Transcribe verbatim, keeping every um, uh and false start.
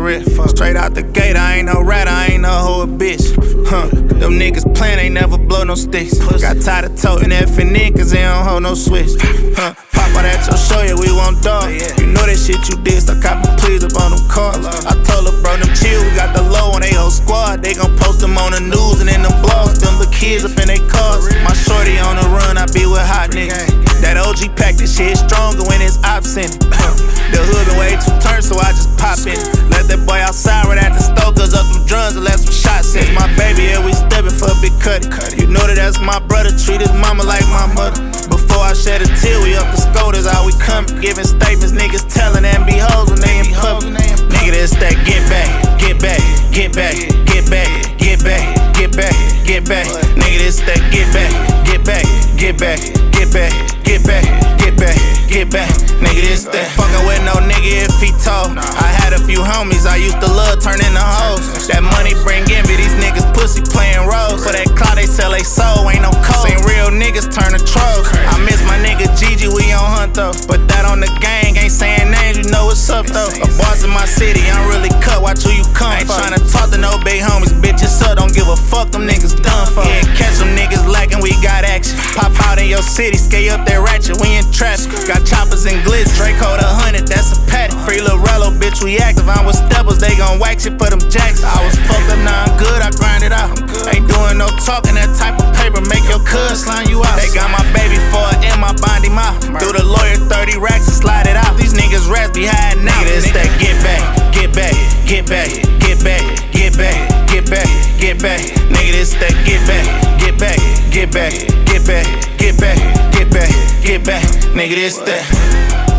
real. Straight out the gate, I ain't no rat, I ain't no hoe bitch. Huh, them niggas playin', they never blow no sticks. Got tired of toting F and N, cause they don't hold no switch. Huh, pop out at your show, yeah, we want dog. You know that shit you did, so cop me please up on them cars. I told her, bro, them chill, we got the low on they whole squad. They gon' post them on the news and in them blogs. Them the kids up in they cars. My shorty on the run, I be with hot niggas. That O G pack, this shit stronger when it's ops in it. The hood been way too turned, so I just pop in it. Let that boy outside right at the stove, cause up them drums and let some shots in. My baby, yeah, we steppin' for a big cutty. You know that that's my brother, treat his mama like my mother. Before I shed a tear, we up the scooters, how we come. Giving statements, niggas telling and be hoes when they in public. Nigga, that's that get back, get back, get back, get back, get back, get back, get back. Nigga, this that get back, get back, get back, get back, get back, get back, get back. Nigga, this that. Fuckin' with no nigga if he told. I had a few homies I used to love turning to hoes. That money bring envy, these niggas pussy playing roles. For that clout they sell they soul, ain't no code. Seen real niggas turn to trolls. I miss my nigga Gigi, we on hunt though. But that on the gang, ain't saying names, you know what's up though. A boss in my city, I'm really cut, watch who you come for. Ain't tryna talk to no big homies, bitch, it's up, don't give a fuck, them niggas done for. Yeah, catch them niggas lacking, we got action. Pop out in your city, scale up that ratchet, we in traffic. Got choppers and glitz, Draco the hundred, that's a patty. Free Lorello, bitch, we active, I'm with steppers, they gon' wax it for them jacks. I was fucked up, now I'm good, I grind it out. Ain't doing no talking, that type of paper, make your cuz slime you out. They got my baby for a M, I bind him out. Through the lawyer, thirty racks and slide it out. These niggas rats be hiding out. Nigga, it's that get back, get back, get back, get back, get back, get back, get back. Nigga, this that get back, get back, get back, get back, get back, get back, get back. Nigga, this that.